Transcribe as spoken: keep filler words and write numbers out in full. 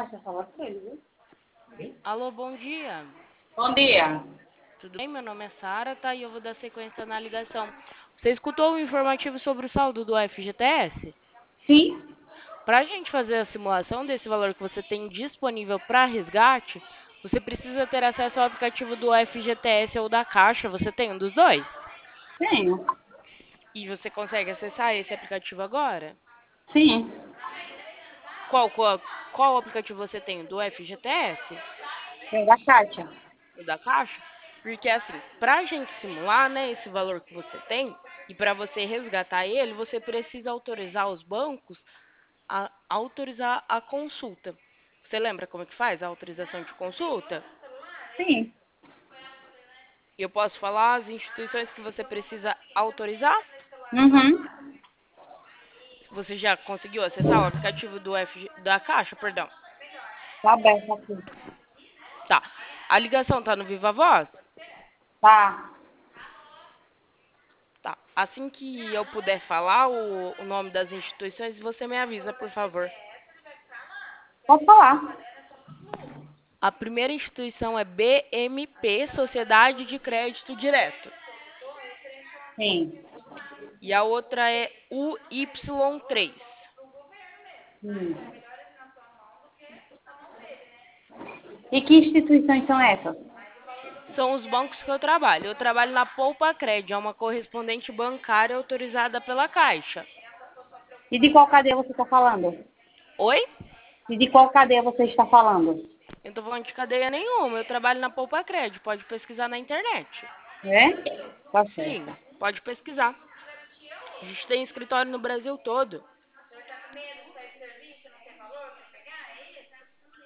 você fala com ele, viu? Alô, bom dia. Bom dia. Tudo bem? Meu nome é Sara, tá? E eu vou dar sequência na ligação. Você escutou o informativo sobre o saldo do F G T S? Sim? Para a gente fazer a simulação desse valor que você tem disponível para resgate, você precisa ter acesso ao aplicativo do F G T S ou da Caixa. Você tem um dos dois? Tenho. E você consegue acessar esse aplicativo agora? Sim. Qual, qual, qual aplicativo você tem? Do F G T S? Tem da Kátia. O da Caixa? Porque assim, para a gente simular, né, esse valor que você tem, e para você resgatar ele, você precisa autorizar os bancos a autorizar a consulta. Você lembra como é que faz a autorização de consulta? Sim. Eu posso falar as instituições que você precisa autorizar? Uhum. Você já conseguiu acessar o aplicativo do F G, da Caixa, perdão? Tá aberto aqui. Tá. A ligação tá no Viva Voz? Tá. Tá. Assim que eu puder falar o, o nome das instituições, você me avisa, por favor. Pode falar. A primeira instituição é B M P, Sociedade de Crédito Direto. Sim. E a outra é U Y três. Hum. E que instituições são essas? São os bancos que eu trabalho. Eu trabalho na Poupa Cred, é uma correspondente bancária autorizada pela Caixa. E de qual cadeia você está falando? Oi? E de qual cadeia você está falando? Eu não tô falando de cadeia nenhuma. Eu trabalho na Poupa Cred. Pode pesquisar na internet. É? Tá Sim, certo. pode pesquisar. A gente tem escritório no Brasil todo.